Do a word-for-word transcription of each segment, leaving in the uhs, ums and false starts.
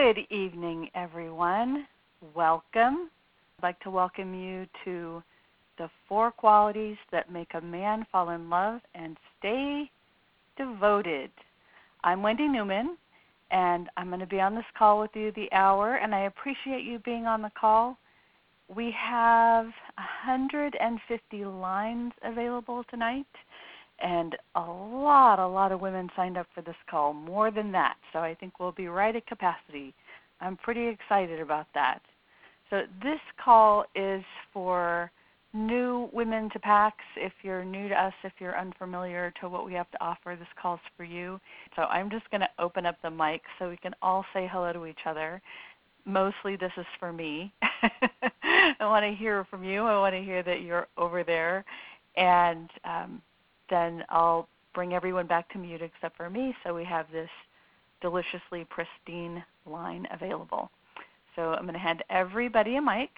Good evening, everyone. Welcome. I'd like to welcome you to the four qualities that make a man fall in love and stay devoted. I'm Wendy Newman, and I'm going to be on this call with you the hour, and I appreciate you being on the call. We have one hundred fifty lines available tonight, and a lot, a lot of women signed up for this call, more than that. So I think we'll be right at capacity. I'm pretty excited about that. So this call is for new women to PAX. If you're new to us, if you're unfamiliar to what we have to offer, this call's for you. So I'm just going to open up the mic so we can all say hello to each other. Mostly this is for me. I want to hear from you. I want to hear that you're over there. And um, then I'll bring everyone back to mute except for me, so we have this deliciously pristine line available. So I'm going to hand everybody a mic.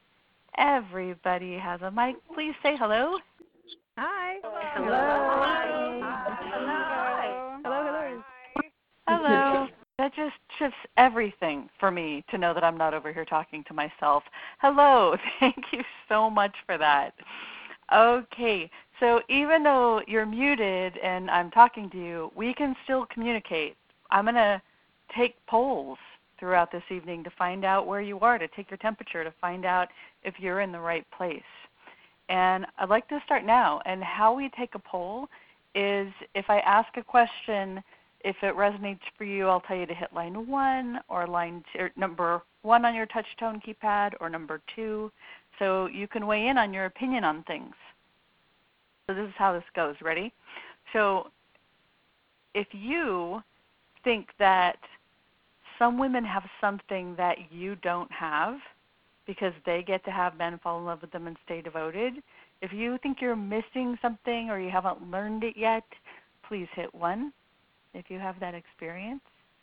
Everybody has a mic. Please say hello. Hi. Hello. Hello. Hi. Hello. Hello. Hello. Hello. That just shifts everything for me to know that I'm not over here talking to myself. Hello. Thank you so much for that. Okay. So even though you're muted and I'm talking to you, we can still communicate. I'm going to take polls throughout this evening to find out where you are, to take your temperature, to find out if you're in the right place. And I'd like to start now. And how we take a poll is if I ask a question, if it resonates for you, I'll tell you to hit line one or line two, or number one on your touch tone keypad or number two, so you can weigh in on your opinion on things. So this is how this goes. Ready? So if you think that some women have something that you don't have because they get to have men fall in love with them and stay devoted, if you think you're missing something or you haven't learned it yet, please hit one if you have that experience.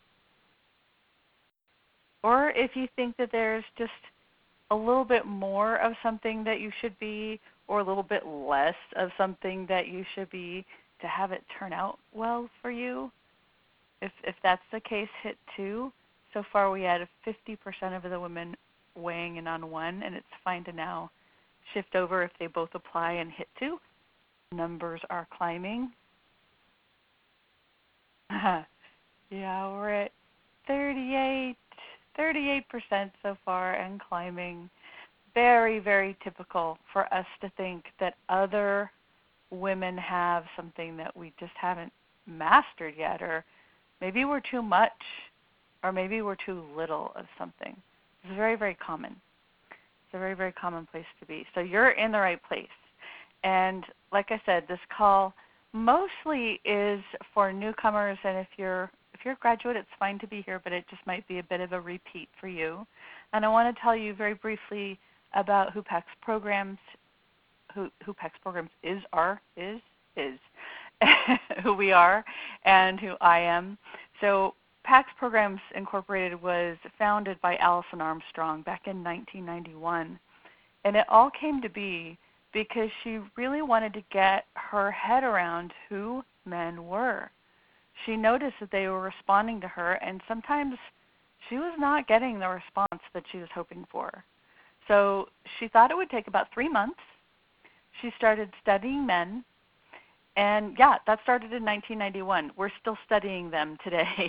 Or if you think that there's just a little bit more of something that you should be, or a little bit less of something that you should be to have it turn out well for you. If if that's the case, hit two. So far we had fifty percent of the women weighing in on one, and it's fine to now shift over if they both apply and hit two. Numbers are climbing. Yeah, we're at thirty-eight, thirty-eight percent so far and climbing. Very, very typical for us to think that other women have something that we just haven't mastered yet, or maybe we're too much, or maybe we're too little of something. It's very, very common. It's a very, very common place to be. So you're in the right place. And like I said, this call mostly is for newcomers, and if you're if you're a graduate, it's fine to be here, but it just might be a bit of a repeat for you. And I want to tell you very briefly about who PAX programs, who, who PAX programs is, are, is, is, who we are, and who I am. So PAX Programs Incorporated was founded by Alison Armstrong back in nineteen ninety-one, and it all came to be because she really wanted to get her head around who men were. She noticed that they were responding to her, and sometimes she was not getting the response that she was hoping for. So she thought it would take about three months. She started studying men, and yeah, that started in nineteen ninety-one. We're still studying them today.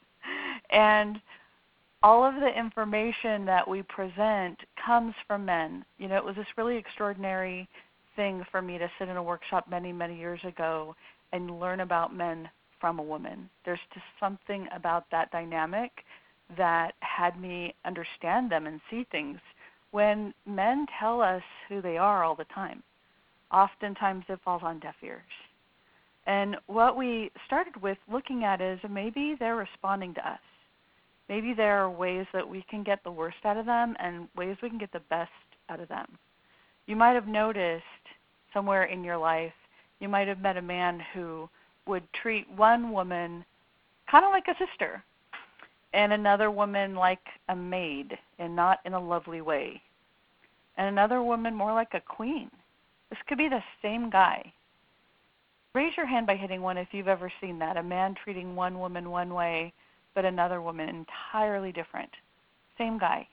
And all of the information that we present comes from men. You know, it was this really extraordinary thing for me to sit in a workshop many, many years ago and learn about men from a woman. There's just something about that dynamic that had me understand them and see things when men tell us who they are all the time. Oftentimes it falls on deaf ears. And what we started with looking at is maybe they're responding to us. Maybe there are ways that we can get the worst out of them and ways we can get the best out of them. You might have noticed somewhere in your life, you might have met a man who would treat one woman kind of like a sister and another woman like a maid and not in a lovely way, and another woman more like a queen. This could be the same guy. Raise your hand by hitting one if you've ever seen that, a man treating one woman one way but another woman entirely different. Same guy.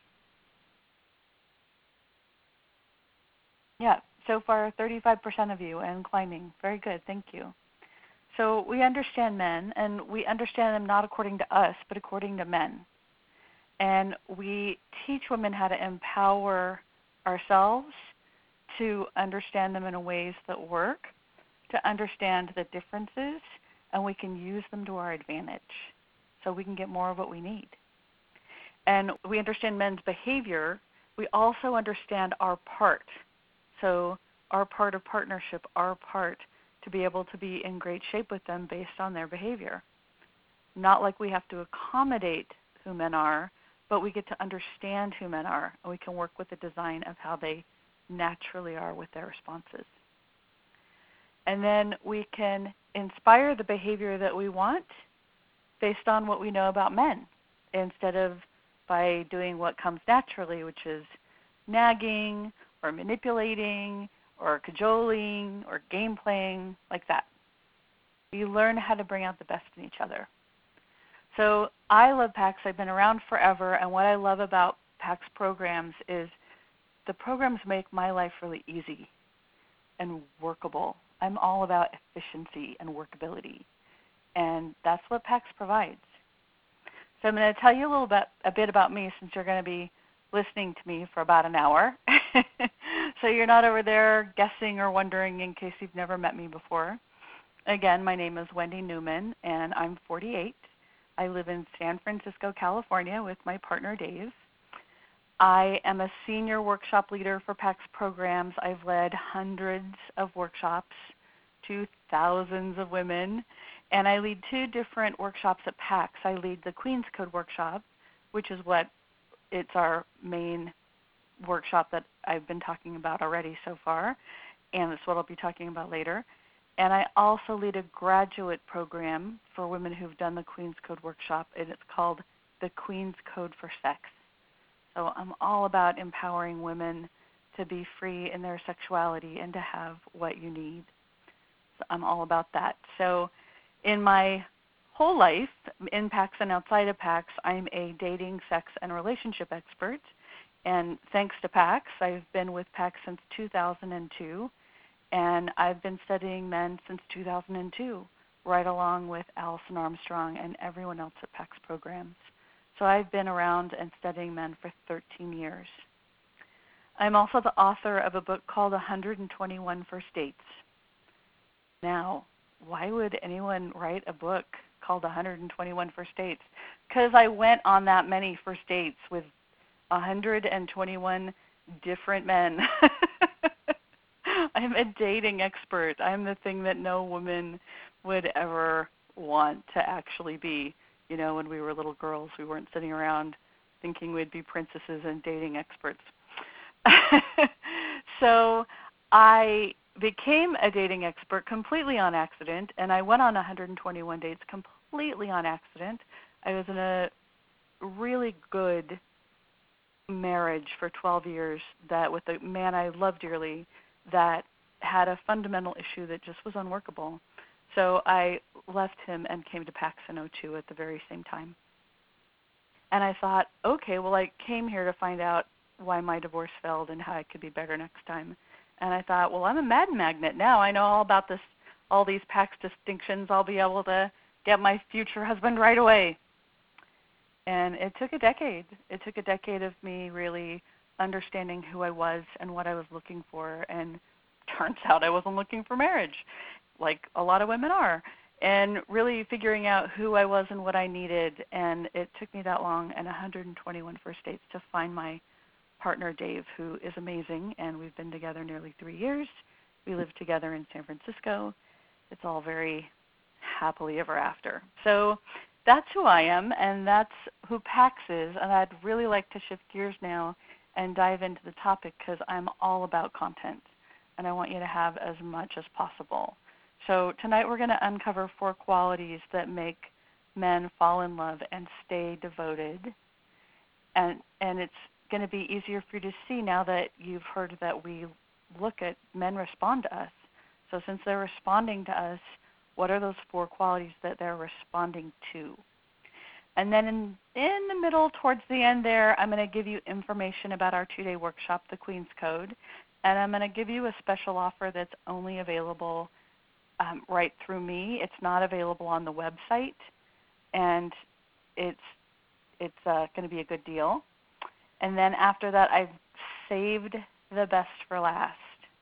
Yeah, so far thirty-five percent of you and climbing. Very good, thank you. So we understand men, and we understand them not according to us, but according to men. And we teach women how to empower ourselves, to understand them in ways that work, to understand the differences, and we can use them to our advantage so we can get more of what we need. And we understand men's behavior. We also understand our part. So our part of partnership, our part to be able to be in great shape with them based on their behavior. Not like we have to accommodate who men are, but we get to understand who men are, and we can work with the design of how they naturally are with their responses. And then we can inspire the behavior that we want based on what we know about men, instead of by doing what comes naturally, which is nagging or manipulating or cajoling or game playing, like that. We learn how to bring out the best in each other. So I love PAX. I've been around forever, and what I love about PAX programs is the programs make my life really easy and workable. I'm all about efficiency and workability, and that's what PAX provides. So I'm going to tell you a little bit, a bit about me, since you're going to be listening to me for about an hour. So you're not over there guessing or wondering in case you've never met me before. Again, my name is Wendy Newman, and I'm forty-eight. I live in San Francisco, California with my partner, Dave. I am a senior workshop leader for PAX programs. I've led hundreds of workshops to thousands of women, and I lead two different workshops at PAX. I lead the Queen's Code workshop, which is what it's our main workshop that I've been talking about already so far, and that's what I'll be talking about later. And I also lead a graduate program for women who've done the Queen's Code workshop, and it's called the Queen's Code for Sex. So I'm all about empowering women to be free in their sexuality and to have what you need. So I'm all about that. So in my whole life, in PAX and outside of PAX, I'm a dating, sex, and relationship expert. And thanks to PAX, I've been with PAX since two thousand two, and I've been studying men since two thousand two, right along with Alison Armstrong and everyone else at PAX programs. So I've been around and studying men for thirteen years. I'm also the author of a book called one hundred twenty-one First Dates. Now, why would anyone write a book called one hundred twenty-one First Dates? Because I went on that many first dates with one hundred twenty-one different men. I'm a dating expert. I'm the thing that no woman would ever want to actually be. You know, when we were little girls, we weren't sitting around thinking we'd be princesses and dating experts. So I became a dating expert completely on accident, and I went on one hundred twenty-one dates completely on accident. I was in a really good marriage for twelve years that with a man I loved dearly that had a fundamental issue that just was unworkable. So I left him and came to PAX in oh two at the very same time. And I thought, okay, well, I came here to find out why my divorce failed and how it could be better next time. And I thought, well, I'm a Mad Magnet now. I know all about this, all these PAX distinctions. I'll be able to get my future husband right away. And it took a decade. It took a decade of me really understanding who I was and what I was looking for. And turns out I wasn't looking for marriage, like a lot of women are, and really figuring out who I was and what I needed. And it took me that long and one hundred twenty-one first dates to find my partner, Dave, who is amazing, and we've been together nearly three years. We live together in San Francisco. It's all very happily ever after. So that's who I am, and that's who PAX is, and I'd really like to shift gears now and dive into the topic because I'm all about content, and I want you to have as much as possible. So tonight we're going to uncover four qualities that make men fall in love and stay devoted, and and it's going to be easier for you to see now that you've heard that we look at men respond to us. So since they're responding to us, what are those four qualities that they're responding to? And then in, in the middle, towards the end there, I'm going to give you information about our two-day workshop, the Queen's Code. And I'm going to give you a special offer that's only available um, right through me. It's not available on the website. And it's, it's uh, going to be a good deal. And then after that, I've saved the best for last.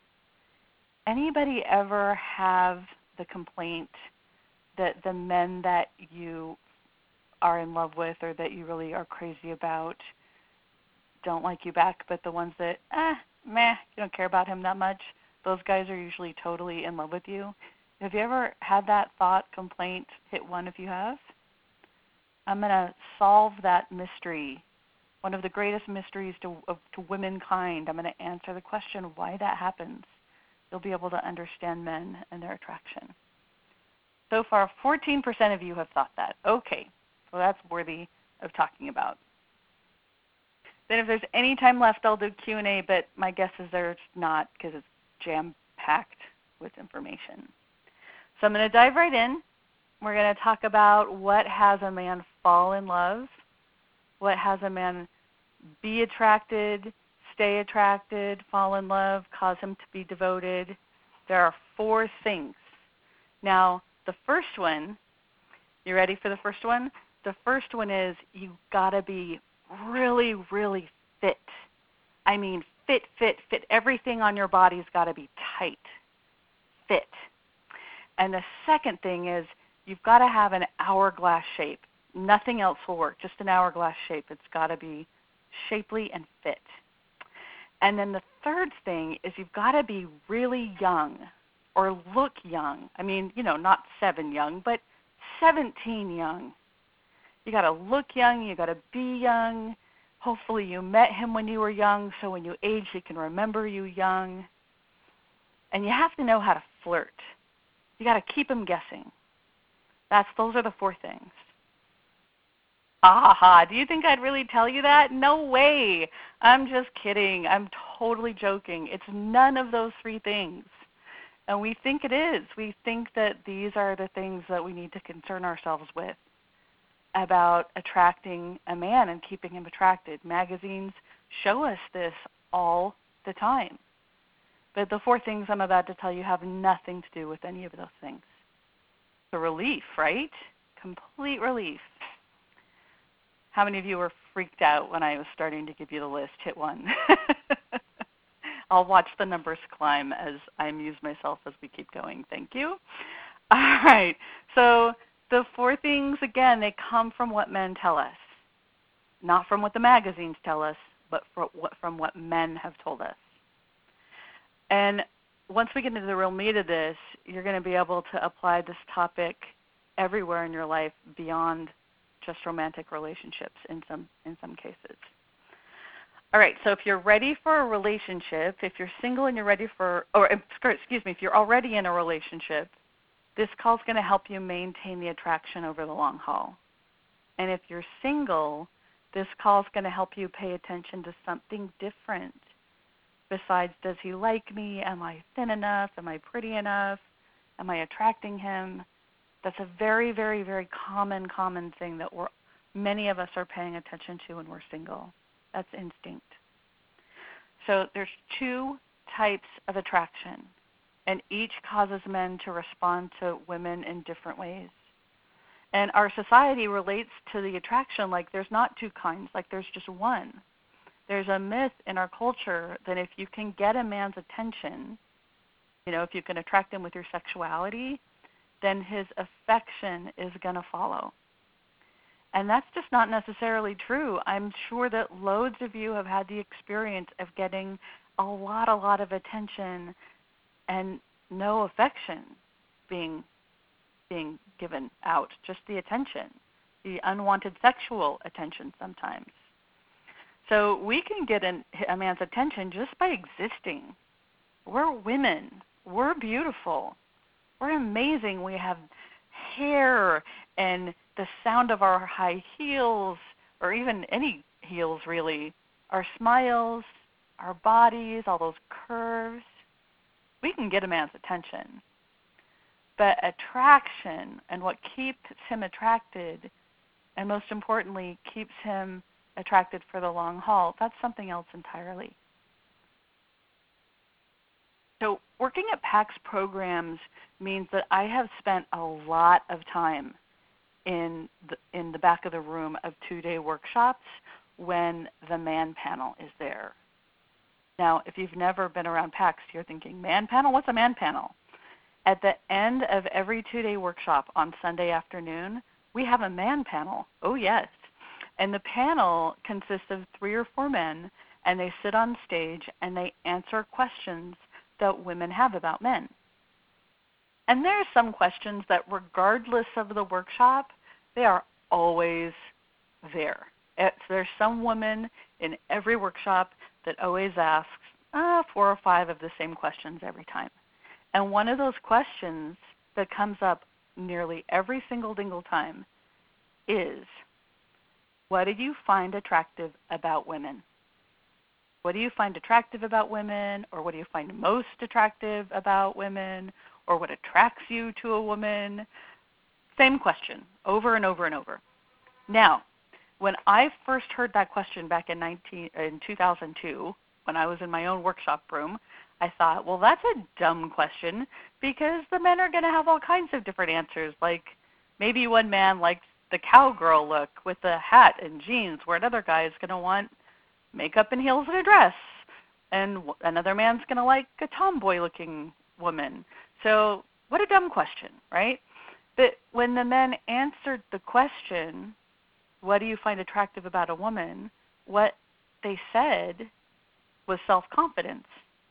Anybody ever have the complaint that the men that you are in love with or that you really are crazy about don't like you back, but the ones that, eh, meh, you don't care about him that much, those guys are usually totally in love with you? Have you ever had that thought, complaint? Hit one if you have. I'm going to solve that mystery, one of the greatest mysteries to, of, to womankind. I'm going to answer the question why that happens. You'll be able to understand men and their attraction. So far, fourteen percent of you have thought that. Okay, so that's worthy of talking about. Then if there's any time left, I'll do Q and A, but my guess is there's not because it's jam-packed with information. So I'm going to dive right in. We're going to talk about what has a man fall in love, what has a man be attracted, stay attracted, fall in love, cause him to be devoted. There are four things. Now, the first one, you ready for the first one? The first one is you got to be really, really fit. I mean, fit, fit, fit. Everything on your body's got to be tight, fit. And the second thing is you've got to have an hourglass shape. Nothing else will work, just an hourglass shape. It's got to be shapely and fit. And then the third thing is you've got to be really young or look young. I mean, you know, not seven young, but seventeen young. You got to look young. You got to be young. Hopefully you met him when you were young, so when you age, he can remember you young. And you have to know how to flirt. You got to keep him guessing. That's those are the four things. Ha ha ha. Do you think I'd really tell you that? No way. I'm just kidding. I'm totally joking. It's none of those three things. And we think it is. We think that these are the things that we need to concern ourselves with about attracting a man and keeping him attracted. Magazines show us this all the time. But the four things I'm about to tell you have nothing to do with any of those things. It's a relief, right? Complete relief. How many of you were freaked out when I was starting to give you the list? Hit one. I'll watch the numbers climb as I amuse myself as we keep going. Thank you. All right. So the four things, again, they come from what men tell us. Not from what the magazines tell us, but from what men have told us. And once we get into the real meat of this, you're going to be able to apply this topic everywhere in your life beyond just romantic relationships in some in some cases. All right, so if you're ready for a relationship, if you're single and you're ready for, or excuse me, if you're already in a relationship, this call is going to help you maintain the attraction over the long haul. And if you're single, this call is going to help you pay attention to something different. Besides, does he like me? Am I thin enough? Am I pretty enough? Am I attracting him? That's a very, very, very common, common thing that we're, many of us are paying attention to when we're single. That's instinct. So there's two types of attraction, and each causes men to respond to women in different ways. And our society relates to the attraction like there's not two kinds, like there's just one. There's a myth in our culture that if you can get a man's attention, you know, if you can attract him with your sexuality, then his affection is going to follow. And that's just not necessarily true. I'm sure that loads of you have had the experience of getting a lot, a lot of attention and no affection being being given out, just the attention, the unwanted sexual attention sometimes. So we can get an, a man's attention just by existing. We're women. We're beautiful. We're amazing. We have hair and the sound of our high heels, or even any heels really, our smiles, our bodies, all those curves. We can get a man's attention. But attraction and what keeps him attracted and most importantly, keeps him attracted for the long haul, that's something else entirely. So working at PAX programs means that I have spent a lot of time in the, in the back of the room of two-day workshops when the man panel is there. Now, if you've never been around PAX, you're thinking, man panel? What's a man panel? At the end of every two-day workshop on Sunday afternoon, we have a man panel. Oh, yes. And the panel consists of three or four men, and they sit on stage and they answer questions that women have about men. And there are some questions that, regardless of the workshop, they are always there. It's, there's some woman in every workshop that always asks uh, four or five of the same questions every time. And one of those questions that comes up nearly every single dingle time is, what do you find attractive about women? What do you find attractive about women, or what do you find most attractive about women, or what attracts you to a woman? Same question, over and over and over. Now, when I first heard that question back in, nineteen, in two thousand two, when I was in my own workshop room, I thought, well, that's a dumb question because the men are going to have all kinds of different answers. Like maybe one man likes the cowgirl look with the hat and jeans, where another guy is going to want makeup and heels and a dress, and another man's going to like a tomboy-looking woman. So what a dumb question, right? But when the men answered the question, what do you find attractive about a woman, what they said was self-confidence.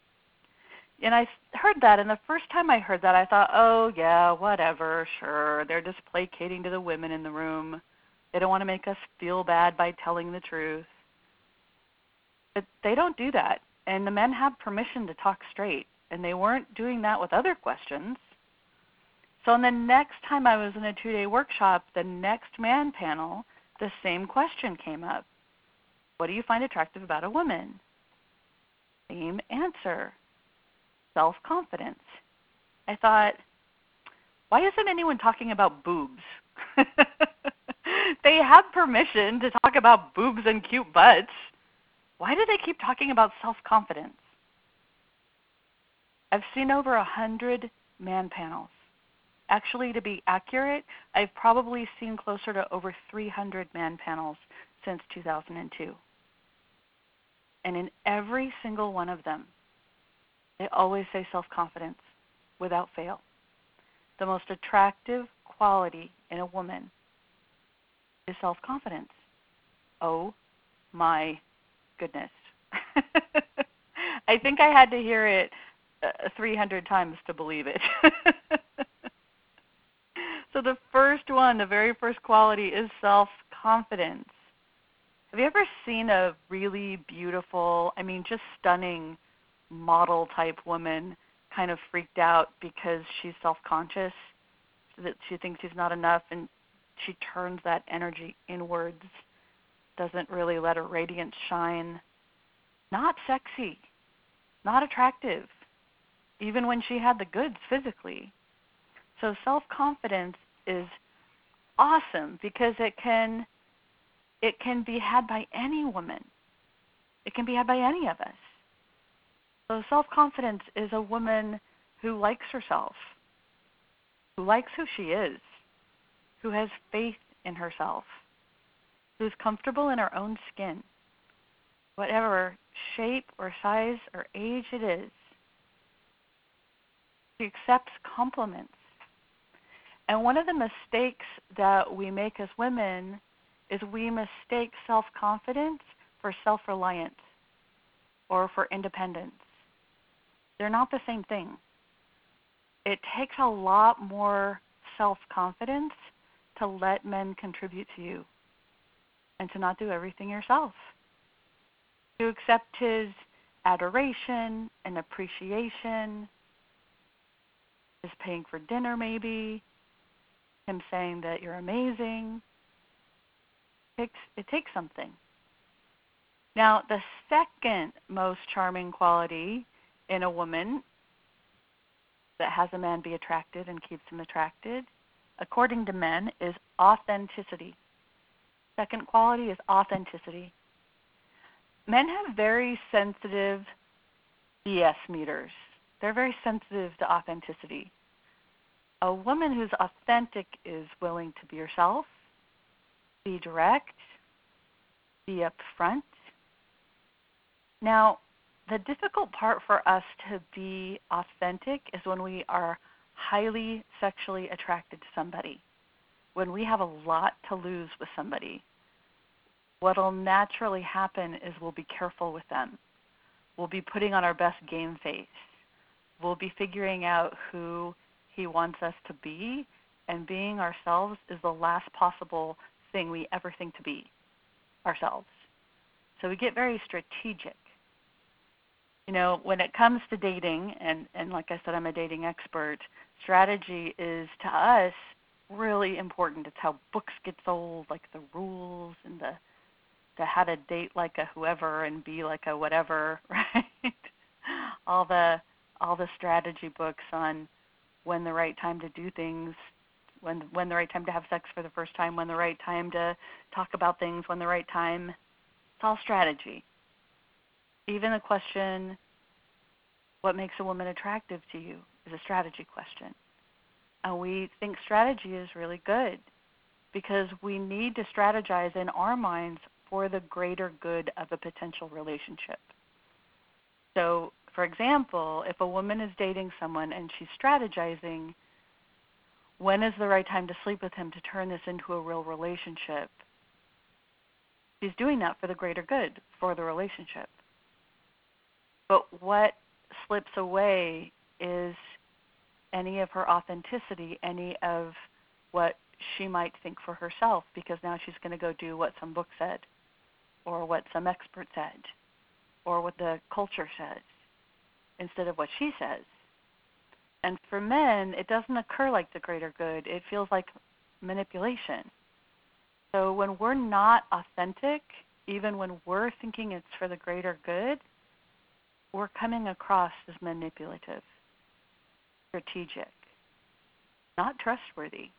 And I heard that, and the first time I heard that, I thought, oh, yeah, whatever, sure. They're just placating to the women in the room. They don't want to make us feel bad by telling the truth. But they don't do that, and the men have permission to talk straight, and they weren't doing that with other questions. So on the next time I was in a two-day workshop, the next man panel, the same question came up. What do you find attractive about a woman? Same answer. Self-confidence. I thought, why isn't anyone talking about boobs? They have permission to talk about boobs and cute butts. Why do they keep talking about self-confidence? I've seen over a hundred man panels. Actually, to be accurate, I've probably seen closer to over three hundred man panels since two thousand two. And in every single one of them, they always say self-confidence without fail. The most attractive quality in a woman is self-confidence. Oh my goodness. I think I had to hear it uh, three hundred times to believe it. So the first one, the very first quality is self-confidence. Have you ever seen a really beautiful, I mean just stunning model-type woman kind of freaked out because she's self-conscious, that she thinks she's not enough, and she turns that energy inwards, doesn't really let her radiance shine? Not sexy, not attractive, even when she had the goods physically. So self-confidence is awesome because it can it can be had by any woman. It can be had by any of us. So self-confidence is a woman who likes herself, who likes who she is, who has faith in herself, who's comfortable in her own skin, whatever shape or size or age it is. She accepts compliments. And one of the mistakes that we make as women is we mistake self-confidence for self-reliance or for independence. They're not the same thing. It takes a lot more self-confidence to let men contribute to you and to not do everything yourself. To accept his adoration and appreciation, his paying for dinner maybe, him saying that you're amazing. It takes, it takes something. Now, the second most charming quality in a woman that has a man be attracted and keeps him attracted, according to men, is authenticity. second quality is authenticity. Men have very sensitive B S meters. They're very sensitive to authenticity. A woman who's authentic is willing to be herself, be direct, be upfront. Now, the difficult part for us to be authentic is when we are highly sexually attracted to somebody, when we have a lot to lose with somebody. What'll naturally happen is we'll be careful with them. We'll be putting on our best game face. We'll be figuring out who he wants us to be, and being ourselves is the last possible thing we ever think to be, ourselves. So we get very strategic. You know, when it comes to dating, and, and like I said, I'm a dating expert, strategy is, to us, really important. It's how books get sold, like the rules and the, the how to date like a whoever and be like a whatever, right? all the all the strategy books on when the right time to do things, when when the right time to have sex for the first time, when the right time to talk about things, when the right time. It's all strategy. Even the question, what makes a woman attractive to you, is a strategy question. And we think strategy is really good because we need to strategize in our minds for the greater good of a potential relationship. So, for example, if a woman is dating someone and she's strategizing, when is the right time to sleep with him to turn this into a real relationship? She's doing that for the greater good, for the relationship. But what slips away is any of her authenticity, any of what she might think for herself, because now she's going to go do what some book said, or what some expert said, or what the culture says, instead of what she says. And for men, it doesn't occur like the greater good. It feels like manipulation. So when we're not authentic, even when we're thinking it's for the greater good, we're coming across as manipulative, strategic, not trustworthy.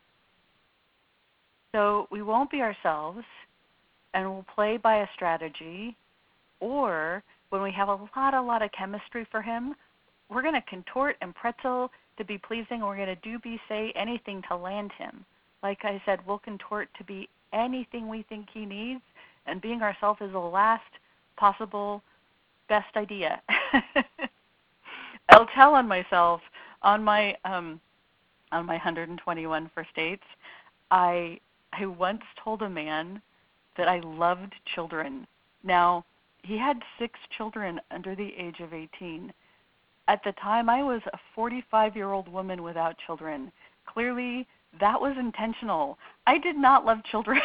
So we won't be ourselves, and we'll play by a strategy, or when we have a lot, a lot of chemistry for him, we're going to contort and pretzel to be pleasing, and we're going to do, be, say anything to land him. Like I said, we'll contort to be anything we think he needs, and being ourselves is the last possible best idea. I'll tell on myself on my um, on my one hundred twenty-one first dates. I I once told a man that I loved children. Now, he had six children under the age of eighteen. At the time, I was a forty-five-year-old woman without children. Clearly, that was intentional. I did not love children.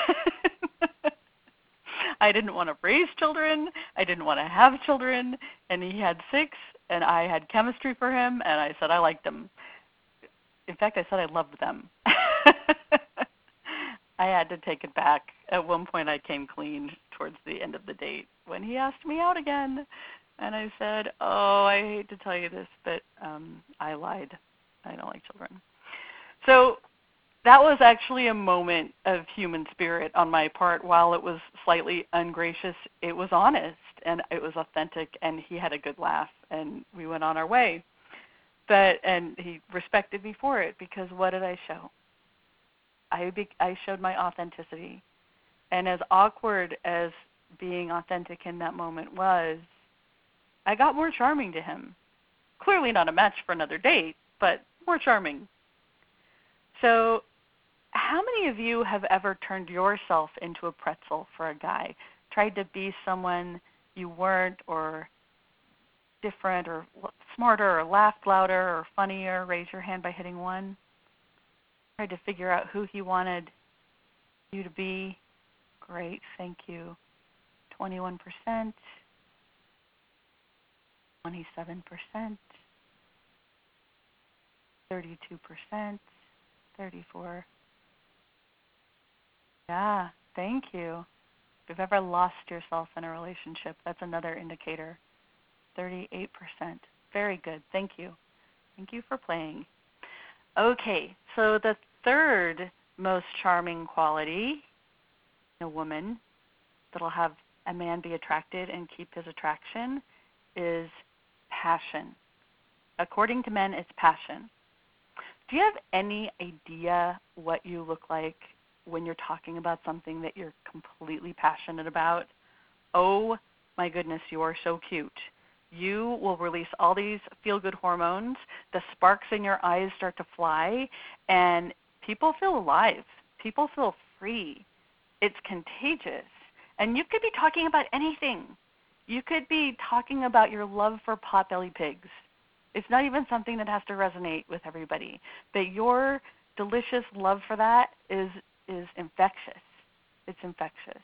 I didn't want to raise children. I didn't want to have children. And he had six, and I had chemistry for him, and I said I liked them. In fact, I said I loved them. I had to take it back. At one point, I came clean towards the end of the date when he asked me out again. And I said, oh, I hate to tell you this, but um, I lied. I don't like children. So that was actually a moment of human spirit on my part. While it was slightly ungracious, it was honest, and it was authentic, and he had a good laugh, and we went on our way. But and he respected me for it, because what did I show? I, be, I showed my authenticity. And as awkward as being authentic in that moment was, I got more charming to him. Clearly not a match for another date, but more charming. So how many of you have ever turned yourself into a pretzel for a guy? Tried to be someone you weren't, or different, or smarter, or laughed louder, or funnier? Raise your hand by hitting one. Tried to figure out who he wanted you to be. Great, thank you. twenty-one percent. twenty-seven percent. thirty-two percent. thirty-four. Yeah, thank you. If you've ever lost yourself in a relationship, that's another indicator. thirty-eight percent. Very good. Thank you. Thank you for playing. Okay, so the third most charming quality a woman that'll have a man be attracted and keep his attraction is passion. According to men, it's passion. Do you have any idea what you look like when you're talking about something that you're completely passionate about? Oh my goodness, you are so cute. You will release all these feel-good hormones. The sparks in your eyes start to fly, and people feel alive. People feel free. It's contagious. And you could be talking about anything. You could be talking about your love for potbelly pigs. It's not even something that has to resonate with everybody. But your delicious love for that is is infectious. It's infectious.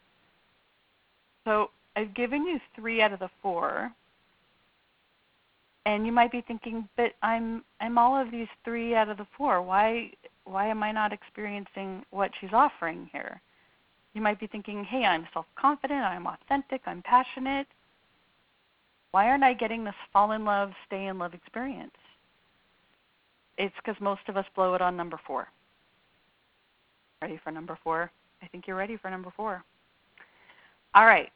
So I've given you three out of the four. And you might be thinking, but I'm I'm all of these three out of the four. Why why am I not experiencing what she's offering here? You might be thinking, hey, I'm self-confident, I'm authentic, I'm passionate. Why aren't I getting this fall in love, stay in love experience? It's because most of us blow it on number four. Ready for number four? I think you're ready for number four. All right.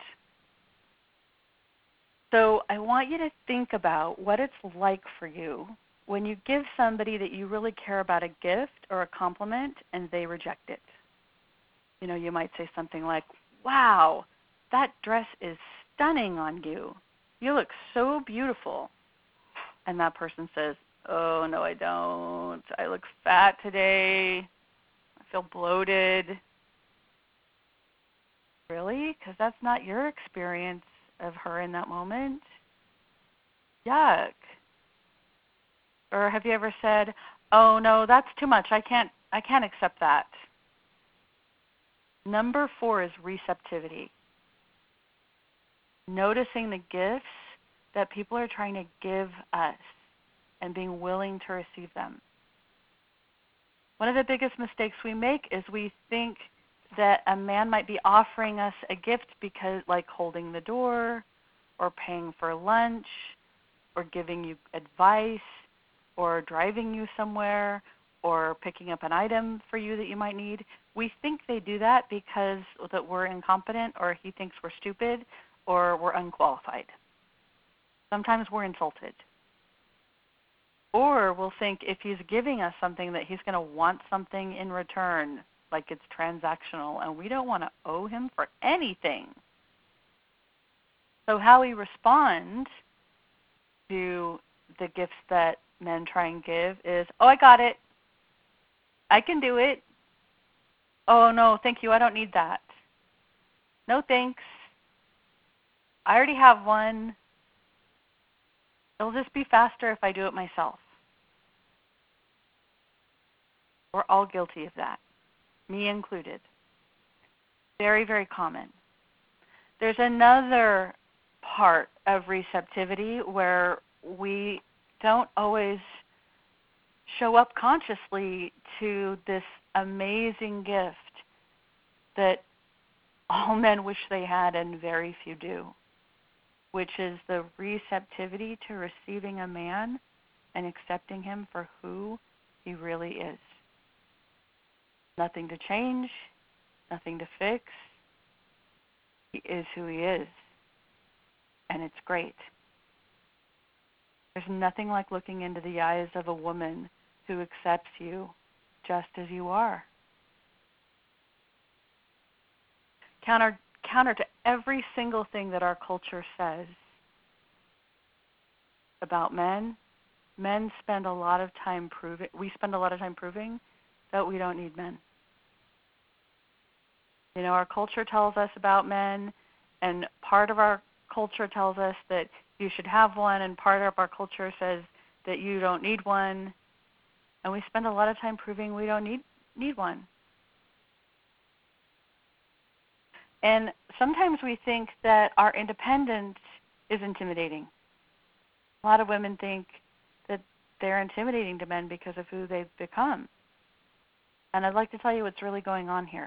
So I want you to think about what it's like for you when you give somebody that you really care about a gift or a compliment and they reject it. You know, you might say something like, wow, that dress is stunning on you. You look so beautiful. And that person says, oh, no, I don't. I look fat today. I feel bloated. Really? Because that's not your experience of her in that moment. Yuck. Or have you ever said, oh, no, that's too much. I can't, I can't accept that. Number four is receptivity. Noticing the gifts that people are trying to give us and being willing to receive them. One of the biggest mistakes we make is we think that a man might be offering us a gift because, like holding the door or paying for lunch or giving you advice or driving you somewhere or picking up an item for you that you might need. We think they do that because that we're incompetent or he thinks we're stupid or we're unqualified. Sometimes we're insulted. Or we'll think if he's giving us something that he's going to want something in return, like it's transactional, and we don't want to owe him for anything. So how we respond to the gifts that men try and give is, oh, I got it. I can do it. Oh, no, thank you. I don't need that. No, thanks. I already have one. It'll just be faster if I do it myself. We're all guilty of that, me included. Very, very common. There's another part of receptivity where we don't always show up consciously to this amazing gift that all men wish they had and very few do, which is the receptivity to receiving a man and accepting him for who he really is. Nothing to change, nothing to fix. He is who he is, and it's great. There's nothing like looking into the eyes of a woman who accepts you just as you are. Counter, counter to every single thing that our culture says about men, men spend a lot of time proving, we spend a lot of time proving that we don't need men. You know, our culture tells us about men, and part of our culture tells us that you should have one, and part of our culture says that you don't need one, and we spend a lot of time proving we don't need, need one. And sometimes we think that our independence is intimidating. A lot of women think that they're intimidating to men because of who they've become. And I'd like to tell you what's really going on here.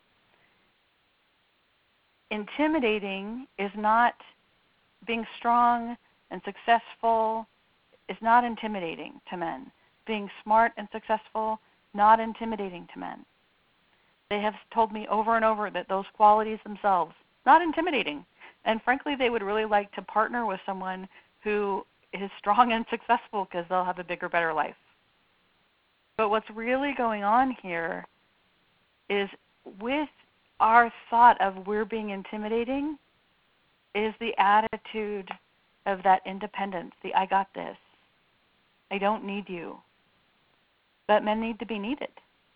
Intimidating is not being strong and successful is not intimidating to men. Being smart and successful, not intimidating to men. They have told me over and over that those qualities themselves, not intimidating, and frankly, they would really like to partner with someone who is strong and successful because they'll have a bigger, better life. But what's really going on here is with our thought of we're being intimidating is the attitude of that independence, the I got this. I don't need you. But men need to be needed.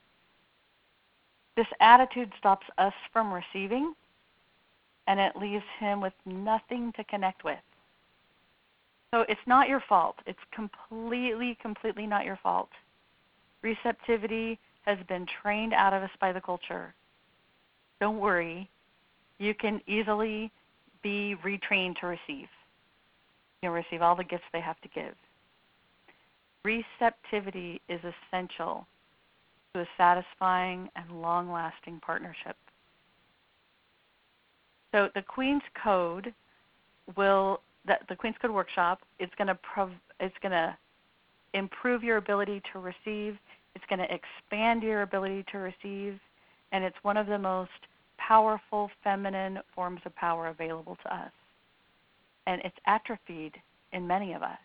This attitude stops us from receiving, and it leaves him with nothing to connect with. So it's not your fault. It's completely, completely not your fault. Receptivity has been trained out of us by the culture. Don't worry. You can easily be retrained to receive. You'll receive all the gifts they have to give. Receptivity is essential to a satisfying and long-lasting partnership. So the Queen's Code will, the, the Queen's Code workshop is going to prov- it's going to improve your ability to receive. It's going to expand your ability to receive, and it's one of the most powerful feminine forms of power available to us. And it's atrophied in many of us.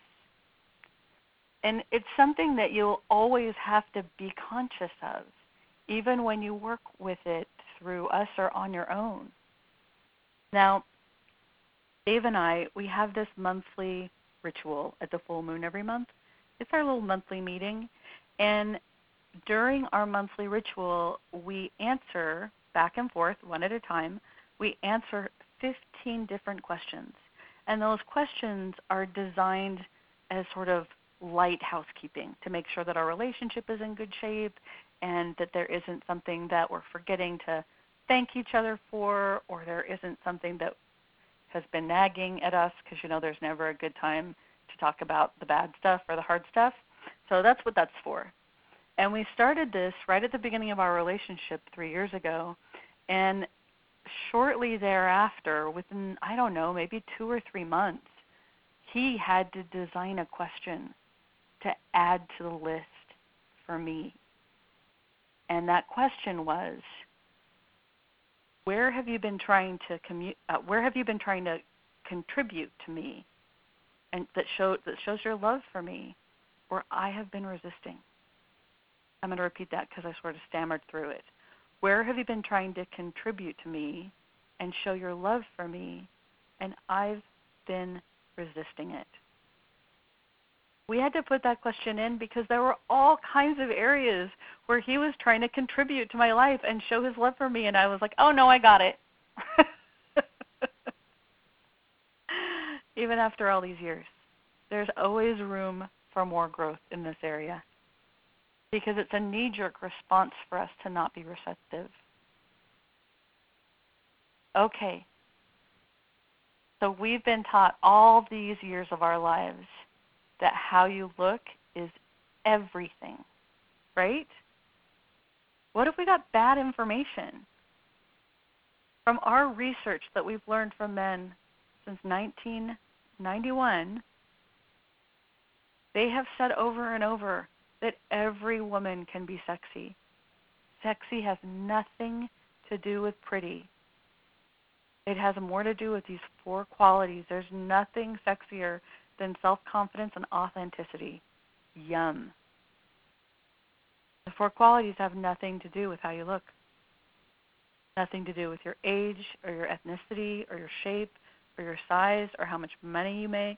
And it's something that you'll always have to be conscious of, even when you work with it through us or on your own. Now, Dave and I, we have this monthly ritual at the full moon every month. It's our little monthly meeting. And during our monthly ritual, we answer back and forth, one at a time, we answer fifteen different questions. And those questions are designed as sort of light housekeeping to make sure that our relationship is in good shape and that there isn't something that we're forgetting to thank each other for, or there isn't something that has been nagging at us, because you know there's never a good time to talk about the bad stuff or the hard stuff. So that's what that's for. And we started this right at the beginning of our relationship three years ago, and shortly thereafter, within, I don't know, maybe two or three months, he had to design a question to add to the list for me. And that question was, where have you been trying to commu- uh, where have you been trying to contribute to me, and that show that shows your love for me, where I have been resisting? I'm going to repeat that because I sort of stammered through it. Where have you been trying to contribute to me and show your love for me, and I've been resisting it? We had to put that question in because there were all kinds of areas where he was trying to contribute to my life and show his love for me, and I was like, oh, no, I got it. Even after all these years, there's always room for more growth in this area because it's a knee-jerk response for us to not be receptive. Okay, so we've been taught all these years of our lives that how you look is everything, right? What if we got bad information? From our research that we've learned from men since nineteen ninety-one, they have said over and over that every woman can be sexy. Sexy has nothing to do with pretty. It has more to do with these four qualities. There's nothing sexier than self-confidence and authenticity. Yum. The four qualities have nothing to do with how you look. Nothing to do with your age or your ethnicity or your shape or your size or how much money you make.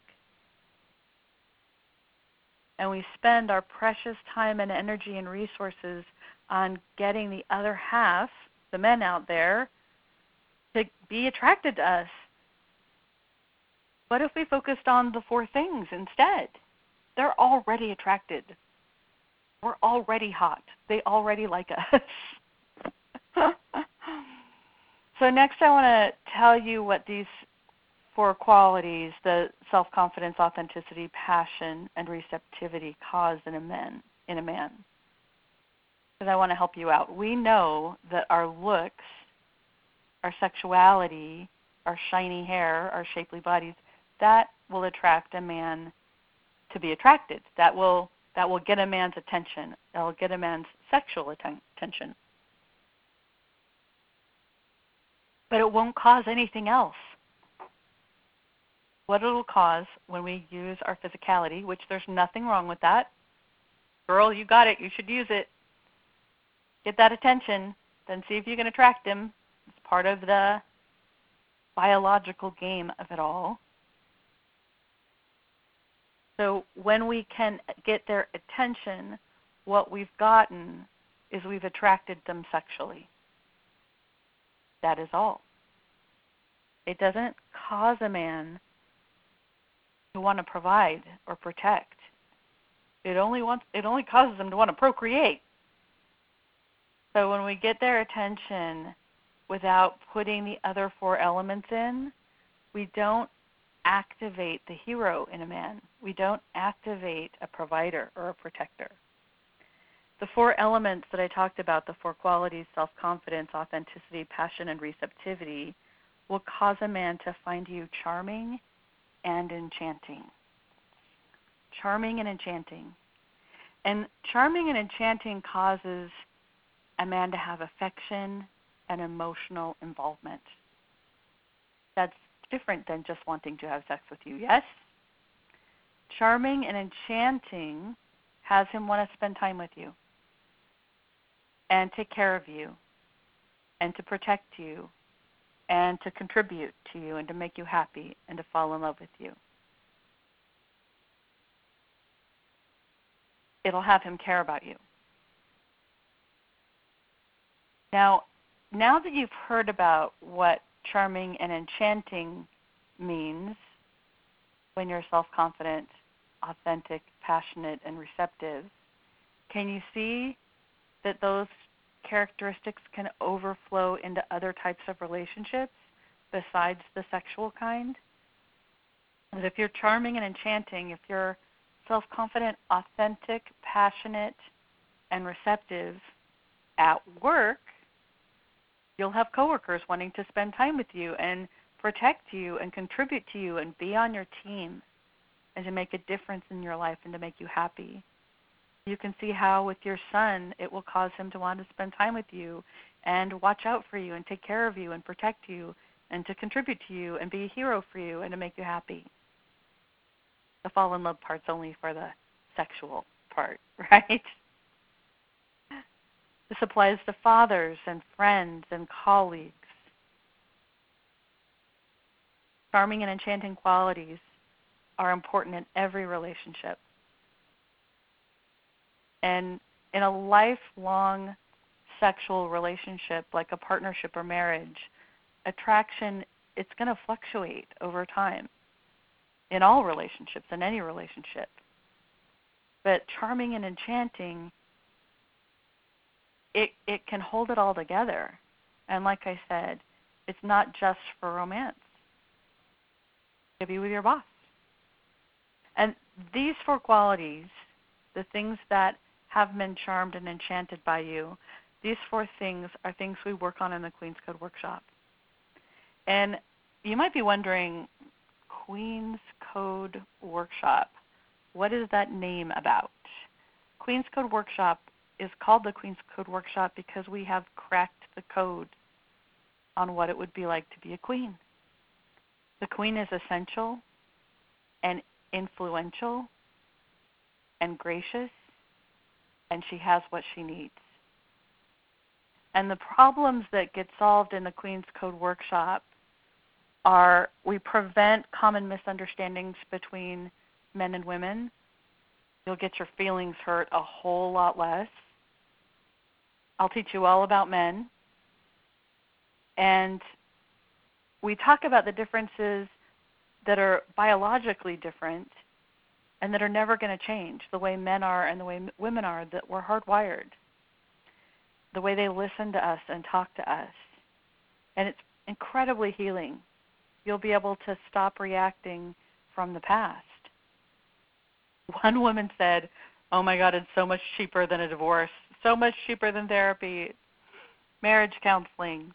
And we spend our precious time and energy and resources on getting the other half, the men out there, to be attracted to us. What if we focused on the four things instead? They're already attracted. We're already hot. They already like us. So next I want to tell you what these four qualities, the self-confidence, authenticity, passion, and receptivity, cause in a man. In a man. Because I want to help you out. We know that our looks, our sexuality, our shiny hair, our shapely bodies, that will attract a man to be attracted. That will that will get a man's attention. That will get a man's sexual atten- attention. but it won't cause anything else. What it'll cause when we use our physicality, which there's nothing wrong with that. Girl, you got it. You should use it. Get that attention, then see if you can attract him. It's part of the biological game of it all. So when we can get their attention, what we've gotten is we've attracted them sexually. That is all. It doesn't cause a man to want to provide or protect. It only wants it only causes them to want to procreate. So when we get their attention without putting the other four elements in, we don't activate the hero in a man. We don't activate a provider or a protector. The four elements that I talked about, the four qualities, self-confidence, authenticity, passion, and receptivity, will cause a man to find you charming and enchanting. Charming and enchanting. And charming and enchanting causes a man to have affection and emotional involvement. That's different than just wanting to have sex with you, yes? Charming and enchanting has him want to spend time with you and take care of you and to protect you and to contribute to you and to make you happy and to fall in love with you. It'll have him care about you. Now, now that you've heard about what charming and enchanting means when you're self-confident, authentic, passionate, and receptive, can you see that those characteristics can overflow into other types of relationships besides the sexual kind? That if you're charming and enchanting, if you're self-confident, authentic, passionate, and receptive at work, you'll have coworkers wanting to spend time with you and protect you and contribute to you and be on your team and to make a difference in your life and to make you happy. You can see how with your son it will cause him to want to spend time with you and watch out for you and take care of you and protect you and to contribute to you and be a hero for you and to make you happy. The fall in love part's only for the sexual part, right? This applies to fathers and friends and colleagues. Charming and enchanting qualities are important in every relationship. And in a lifelong sexual relationship, like a partnership or marriage, attraction, it's going to fluctuate over time in all relationships, in any relationship. But charming and enchanting, it, it can hold it all together. And like I said, it's not just for romance. It could be with your boss. And these four qualities, the things that have been charmed and enchanted by you, these four things are things we work on in the Queen's Code Workshop. And you might be wondering, Queen's Code Workshop, what is that name about? Queen's Code Workshop is called the Queen's Code Workshop because we have cracked the code on what it would be like to be a queen. The queen is essential and influential and gracious, and she has what she needs. And the problems that get solved in the Queen's Code Workshop are we prevent common misunderstandings between men and women. You'll get your feelings hurt a whole lot less. I'll teach you all about men. And we talk about the differences that are biologically different and that are never going to change, the way men are and the way women are, that we're hardwired, the way they listen to us and talk to us. And it's incredibly healing. You'll be able to stop reacting from the past. One woman said, oh my God, it's so much cheaper than a divorce, so much cheaper than therapy, marriage counseling.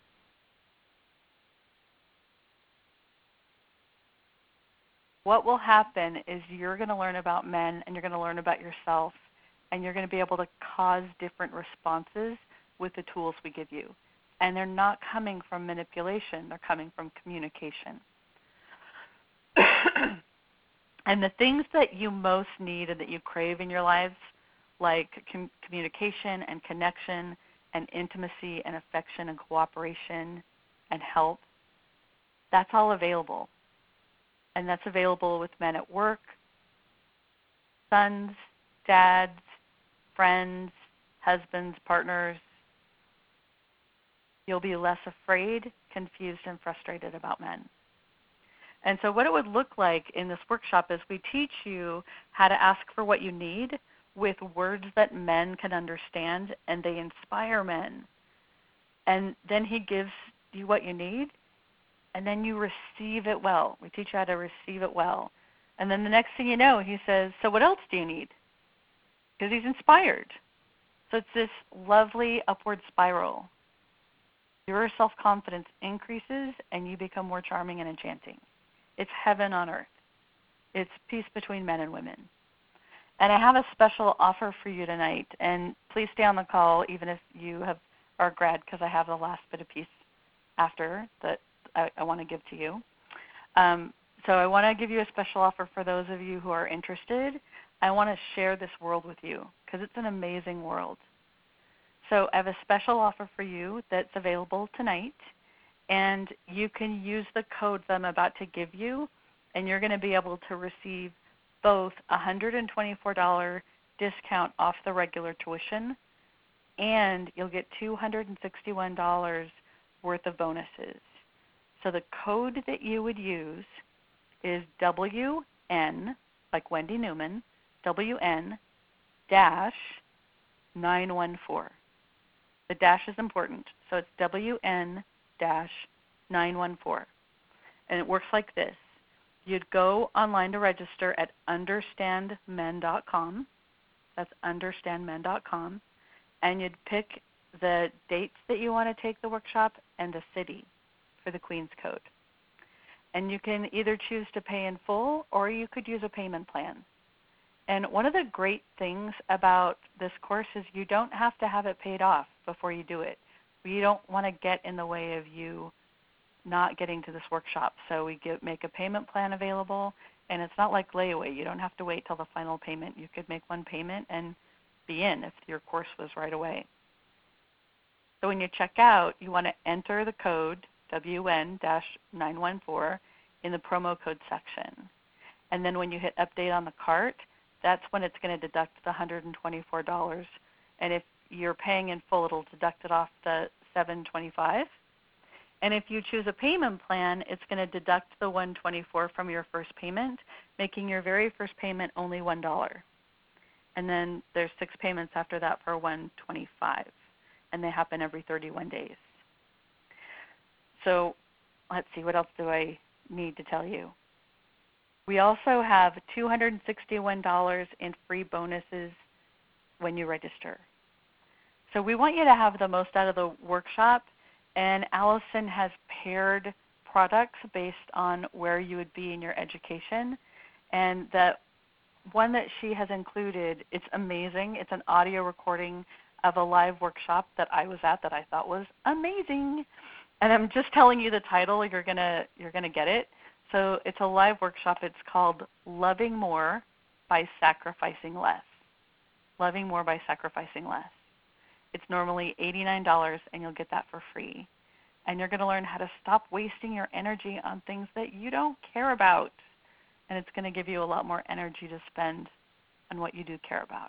What will happen is you're going to learn about men and you're going to learn about yourself, and you're going to be able to cause different responses with the tools we give you. And they're not coming from manipulation. They're coming from communication. And the things that you most need and that you crave in your lives, like com- communication and connection and intimacy and affection and cooperation and help, that's all available. And that's available with men at work, sons, dads, friends, husbands, partners. You'll be less afraid, confused, and frustrated about men. And so what it would look like in this workshop is we teach you how to ask for what you need with words that men can understand, and they inspire men. And then he gives you what you need, and then you receive it well. We teach you how to receive it well. And then the next thing you know, he says, so what else do you need? Because he's inspired. So it's this lovely upward spiral. Your self-confidence increases, and you become more charming and enchanting. It's heaven on earth. It's peace between men and women. And I have a special offer for you tonight. And please stay on the call, even if you have are a grad, because I have the last bit of piece after that I, I want to give to you. Um, so I want to give you a special offer for those of you who are interested. I want to share this world with you because it's an amazing world. So I have a special offer for you that's available tonight, and you can use the code that I'm about to give you, and you're going to be able to receive both a one hundred twenty-four dollars discount off the regular tuition, and you'll get two hundred sixty-one dollars worth of bonuses. So the code that you would use is W N, like Wendy Newman, W N dash nine one four. The dash is important, so it's W N dash nine one four. And it works like this. You'd go online to register at understand men dot com. That's understand men dot com. And you'd pick the dates that you want to take the workshop and the city for the Queen's Code. And you can either choose to pay in full or you could use a payment plan. And one of the great things about this course is you don't have to have it paid off before you do it. We don't want to get in the way of you not getting to this workshop. So we give, make a payment plan available, and it's not like layaway. You don't have to wait till the final payment. You could make one payment and be in if your course was right away. So when you check out, you want to enter the code W N nine one four in the promo code section. And then when you hit update on the cart, that's when it's going to deduct the one hundred twenty-four dollars. And if you're paying in full, it'll deduct it off the seven hundred twenty-five dollars. And if you choose a payment plan, it's going to deduct the one hundred twenty-four dollars from your first payment, making your very first payment only one dollar. And then there's six payments after that for one hundred twenty-five dollars. And they happen every thirty-one days. So let's see, what else do I need to tell you? We also have two hundred sixty-one dollars in free bonuses when you register. So we want you to have the most out of the workshop, and Allison has paired products based on where you would be in your education. And the one that she has included, it's amazing. It's an audio recording of a live workshop that I was at that I thought was amazing. And I'm just telling you the title, you're gonna you're gonna get it. So it's a live workshop. It's called Loving More by Sacrificing Less. Loving More by Sacrificing Less. It's normally eighty-nine dollars, and you'll get that for free. And you're going to learn how to stop wasting your energy on things that you don't care about. And it's going to give you a lot more energy to spend on what you do care about.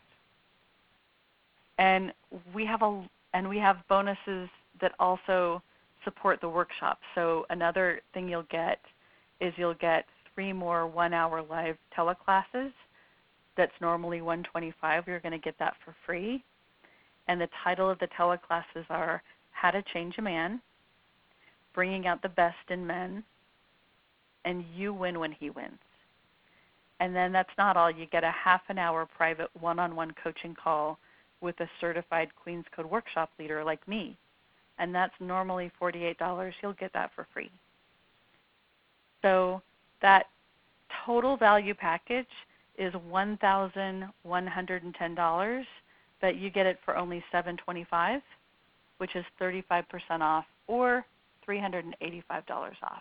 And we have a and we have bonuses that also support the workshop. So another thing you'll get is you'll get three more one-hour live teleclasses. That's normally one hundred twenty-five dollars. You're going to get that for free. And the title of the teleclasses are How to Change a Man, Bringing Out the Best in Men, and You Win When He Wins. And then that's not all. You get a half an hour private one-on-one coaching call with a certified Queen's Code workshop leader like me. And that's normally forty-eight dollars. You'll get that for free. So that total value package is one thousand one hundred ten dollars, but you get it for only seven hundred twenty-five dollars. which is thirty-five percent off, or three hundred eighty-five dollars off.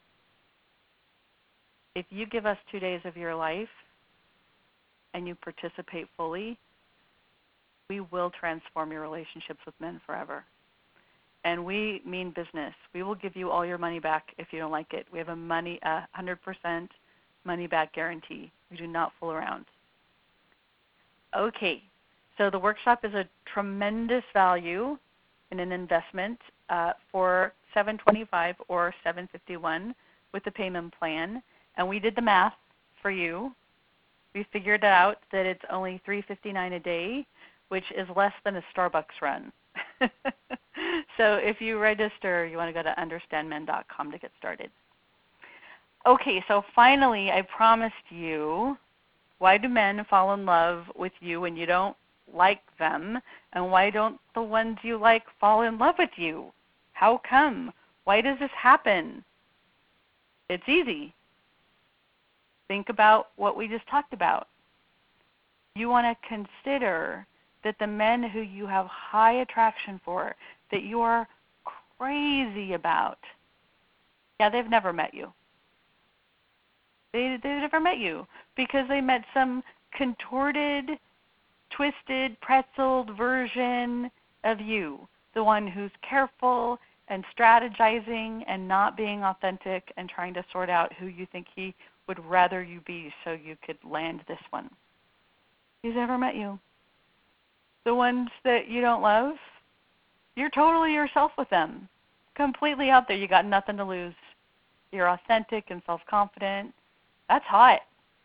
If you give us two days of your life and you participate fully, we will transform your relationships with men forever. And we mean business. We will give you all your money back if you don't like it. We have a money, a one hundred percent money back guarantee. We do not fool around. Okay, so the workshop is a tremendous value in an investment uh, for seven hundred twenty-five dollars or seven hundred fifty-one dollars with the payment plan. And we did the math for you. We figured out that it's only three hundred fifty-nine dollars a day, which is less than a Starbucks run. So if you register, you want to go to understand men dot com to get started. Okay, so finally, I promised you, why do men fall in love with you when you don't like them? And why don't the ones you like fall in love with you? How come? Why does this happen? It's easy. Think about what we just talked about. You want to consider that the men who you have high attraction for, that you are crazy about, yeah, they've never met you. They, they've never met you because they met some contorted, twisted, pretzeled version of you, the one who's careful and strategizing and not being authentic and trying to sort out who you think he would rather you be so you could land this one. He's never met you. The ones that you don't love, you're totally yourself with them, completely out there. You got nothing to lose. You're authentic and self-confident. That's hot.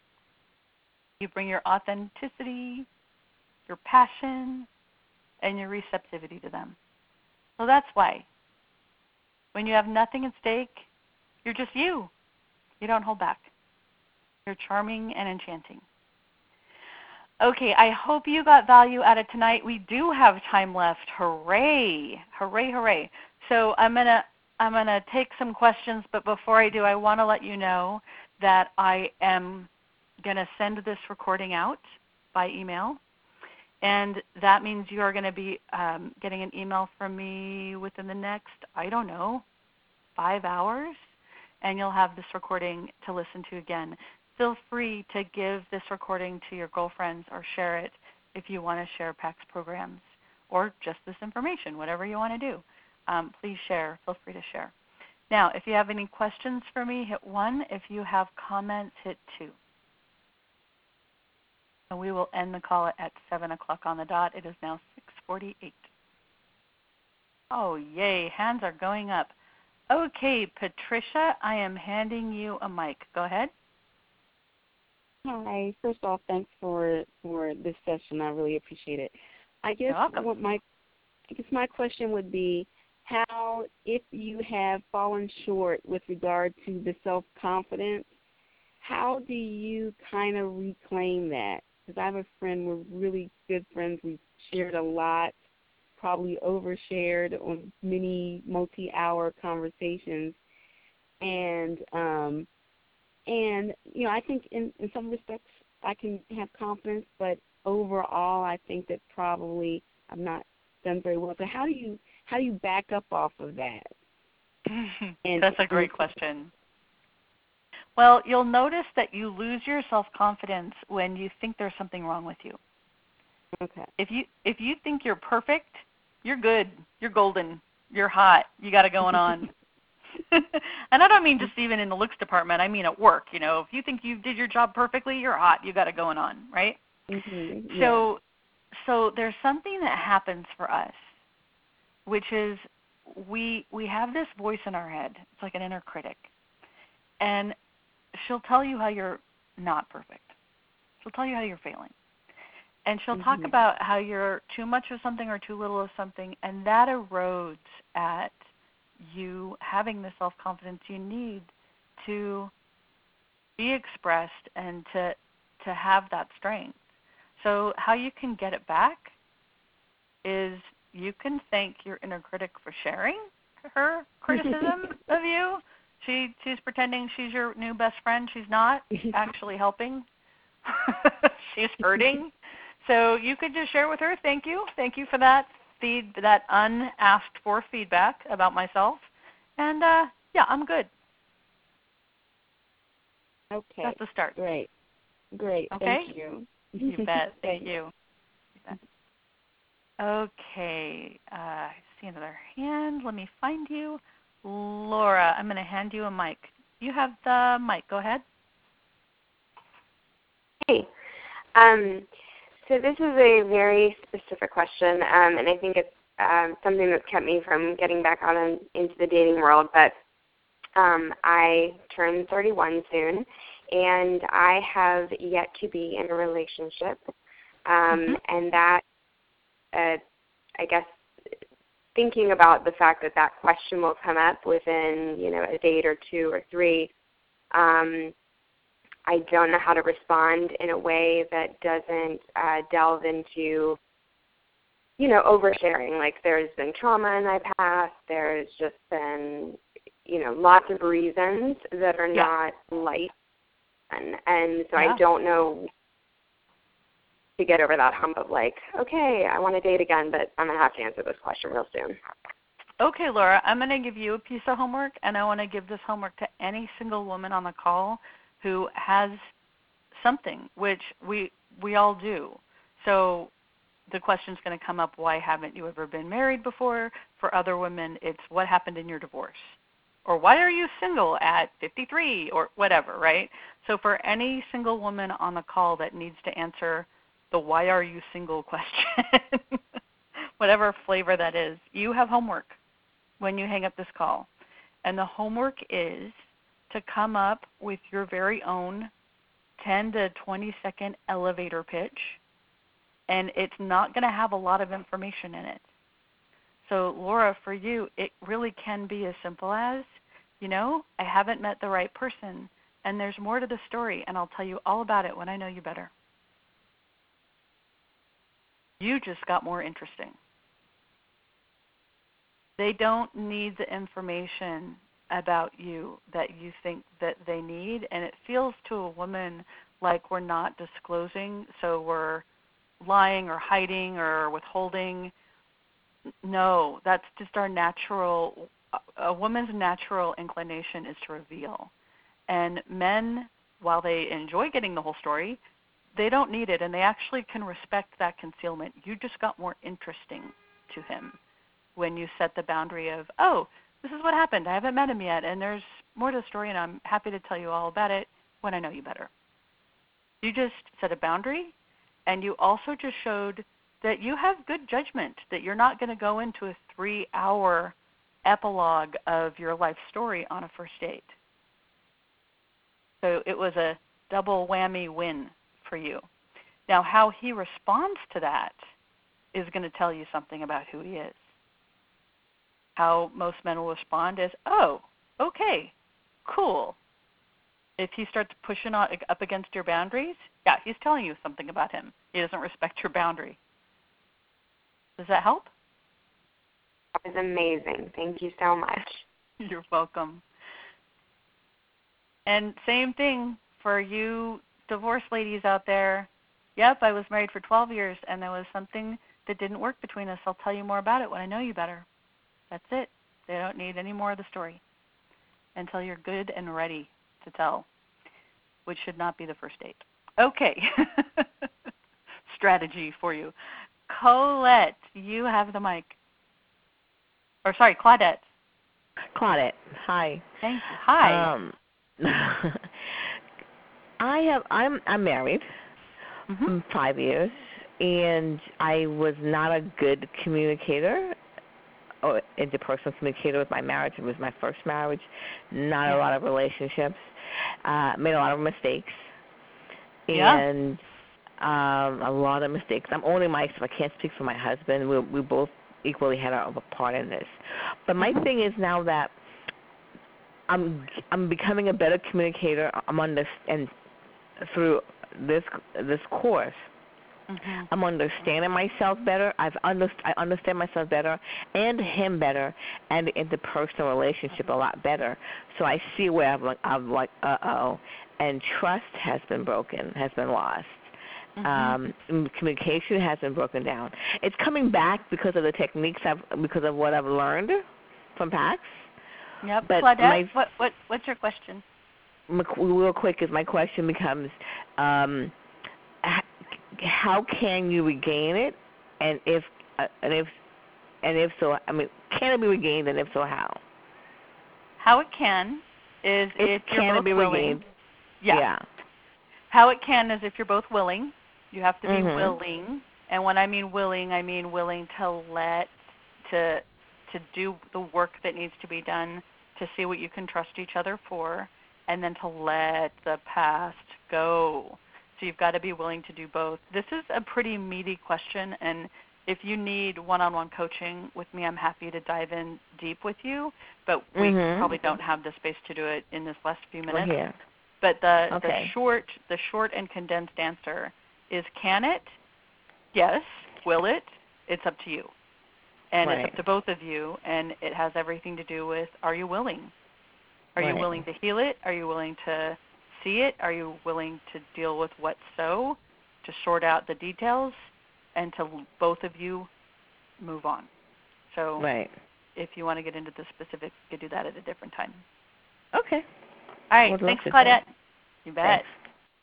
You bring your authenticity, your passion, and your receptivity to them. So that's why. When you have nothing at stake, you're just you. You don't hold back. You're charming and enchanting. Okay, I hope you got value out of tonight. We do have time left. Hooray. Hooray, hooray. So I'm going to I'm going to take some questions, but before I do, I want to let you know that I am going to send this recording out by email. And that means you are going to be um, getting an email from me within the next, I don't know, five hours. And you'll have this recording to listen to again. Feel free to give this recording to your girlfriends or share it if you want to share PAX programs or just this information, whatever you want to do. Um, please share. Feel free to share. Now, if you have any questions for me, hit one. If you have comments, hit two. And we will end the call at seven o'clock on the dot. It is now six forty-eight. Oh, yay. Hands are going up. Okay, Patricia, I am handing you a mic. Go ahead. Hi. First off, thanks for for this session. I really appreciate it. I guess what my I guess my question would be how, if you have fallen short with regard to the self-confidence, how do you kind of reclaim that? Because I have a friend, we're really good friends. We've shared a lot, probably overshared on many multi-hour conversations, and um, and you know I think in, in some respects I can have confidence, but overall I think that probably I'm not done very well. So how do you how do you back up off of that? And, That's a great question. Well, you'll notice that you lose your self-confidence when you think there's something wrong with you. Okay. If you if you think you're perfect, you're good. You're golden. You're hot. You got it going on. And I don't mean just even in the looks department. I mean at work. You know, if you think you did your job perfectly, you're hot. You got it going on, right? Mm-hmm. Yeah. So, so there's something that happens for us, which is we we have this voice in our head. It's like an inner critic, and she'll tell you how you're not perfect. She'll tell you how you're failing. And she'll mm-hmm. talk about how you're too much of something or too little of something, and that erodes at you having the self-confidence you need to be expressed and to to have that strength. So how you can get it back is you can thank your inner critic for sharing her criticism of you. She she's pretending she's your new best friend. She's not actually helping. She's hurting. So you could just share with her, thank you. Thank you for that feed that unasked for feedback about myself, and uh, yeah, I'm good. Okay. That's a start. Great. Great. Okay. Thank you. You bet. Thank you. you bet. Okay. Uh, I see another hand. Let me find you. Laura, I'm going to hand you a mic. You have the mic. Go ahead. Hey. Um, so this is a very specific question, um, and I think it's um, something that's kept me from getting back out in, into the dating world. But um, I turn thirty-one soon, and I have yet to be in a relationship. Um, mm-hmm. And that, uh, I guess, thinking about the fact that that question will come up within, you know, a date or two or three, um, I don't know how to respond in a way that doesn't uh, delve into, you know, oversharing. Like there's been trauma in my past. There's just been, you know, lots of reasons that are yeah. not light. And, and so yeah. I don't know to get over that hump of like, okay, I want to date again, but I'm going to have to answer this question real soon. Okay, Laura, I'm going to give you a piece of homework, and I want to give this homework to any single woman on the call who has something, which we we all do. So the question's going to come up, why haven't you ever been married before? For other women, it's what happened in your divorce? Or why are you single at fifty-three or whatever, right? So for any single woman on the call that needs to answer the why are you single question, whatever flavor that is, you have homework when you hang up this call. And the homework is to come up with your very own ten to twenty second elevator pitch, and it's not going to have a lot of information in it. So Laura, for you, it really can be as simple as, you know, I haven't met the right person, and there's more to the story, and I'll tell you all about it when I know you better. You just got more interesting. They don't need the information about you that you think that they need, and it feels to a woman like we're not disclosing, so we're lying or hiding or withholding. No, that's just our natural, a woman's natural inclination is to reveal. And men, while they enjoy getting the whole story, they don't need it, and they actually can respect that concealment. You just got more interesting to him when you set the boundary of, oh, this is what happened. I haven't met him yet, and there's more to the story, and I'm happy to tell you all about it when I know you better. You just set a boundary, and you also just showed that you have good judgment, that you're not going to go into a three-hour epilogue of your life story on a first date. So it was a double whammy win for you. Now, how he responds to that is going to tell you something about who he is. How most men will respond is, oh, okay, cool. If he starts pushing on, up against your boundaries, yeah, he's telling you something about him. He doesn't respect your boundary. Does that help? That was amazing. Thank you so much. You're welcome. And same thing for you divorced ladies out there. Yep, I was married for twelve years, and there was something that didn't work between us. I'll tell you more about it when I know you better. That's it. They don't need any more of the story until you're good and ready to tell, which should not be the first date. Okay. Strategy for you. Colette, you have the mic. Or sorry, Claudette. Claudette, hi. Thank you. Hi. Um, I have. I'm. I'm married. Mm-hmm. Five years, and I was not a good communicator or interpersonal communicator with my marriage. It was my first marriage. Not yeah. a lot of relationships. Uh, made a lot of mistakes, yeah. and um, a lot of mistakes. I'm only myself. I can't speak for my husband. We we both equally had our part in this. But my mm-hmm. thing is now that I'm I'm becoming a better communicator. I'm on this and through this this course. Mm-hmm. I'm understanding myself better. I've under, I understand myself better and him better and the interpersonal relationship a lot better. So I see where I'm like, I'm like uh-oh. And trust has been broken, has been lost. Mm-hmm. Um, communication has been broken down. It's coming back because of the techniques I've, because of what I've learned from PAX. Yep. But Claudette, my, what what what's your question? Real quick, is my question becomes, um, how can you regain it, and if uh, and if and if so, I mean, can it be regained, and if so, how? How it can is if, if you're can both it be willing. Regained? Yeah. yeah. How it can is if you're both willing. You have to be mm-hmm. willing, and when I mean willing, I mean willing to let to to do the work that needs to be done to see what you can trust each other for, and then to let the past go. So you've got to be willing to do both. This is a pretty meaty question, and if you need one-on-one coaching with me, I'm happy to dive in deep with you, but we mm-hmm. probably don't have the space to do it in this last few minutes. Well, but the, okay. the short the short and condensed answer is, can it? Yes. Will it? It's up to you. And right. it's up to both of you, and it has everything to do with, are you willing? Are right. you willing to heal it? Are you willing to see it? Are you willing to deal with what's so, to sort out the details, and to both of you move on? So right. if you want to get into the specifics, you could do that at a different time. Okay. All right. Thanks, Claudette. That. You bet. Thanks.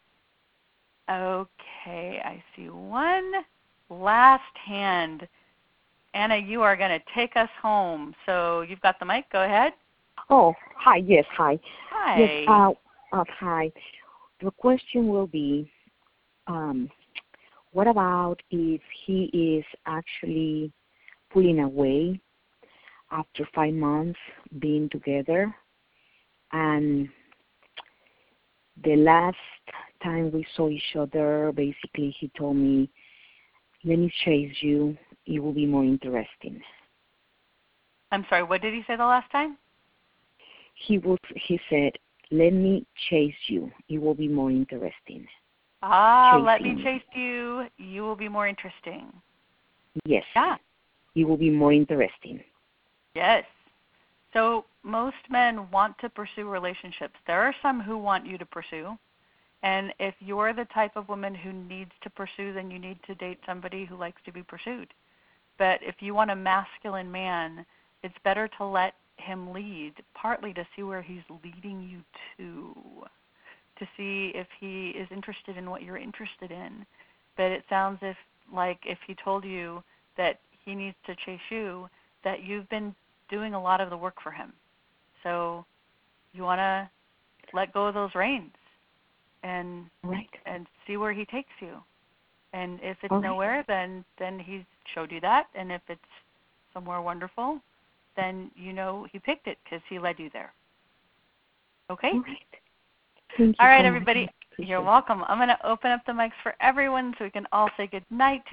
Okay. I see one last hand. Anna, you are going to take us home. So you've got the mic. Go ahead. Oh, hi. Yes, hi. Hi. Yes, uh, uh, hi. The question will be, um, what about if he is actually pulling away after five months being together, and the last time we saw each other, basically he told me, let me chase you, it will be more interesting. I'm sorry, what did he say the last time? He was, he said, let me chase you, it will be more interesting. Ah, Chasing. Let me chase you, you will be more interesting. Yes. Yeah. It will be more interesting. Yes. So most men want to pursue relationships. There are some who want you to pursue. And if you're the type of woman who needs to pursue, then you need to date somebody who likes to be pursued. But if you want a masculine man, it's better to let him lead, partly to see where he's leading you to, to see if he is interested in what you're interested in. But it sounds if, like if he told you that he needs to chase you, that you've been doing a lot of the work for him. So you want to let go of those reins and right. and see where he takes you. And if it's All nowhere, right. then then he's showed you that. And if it's somewhere wonderful, then you know he picked it because he led you there. Okay? All right. Thank you all right, so everybody. You're welcome. I'm going to open up the mics for everyone so we can all say good night.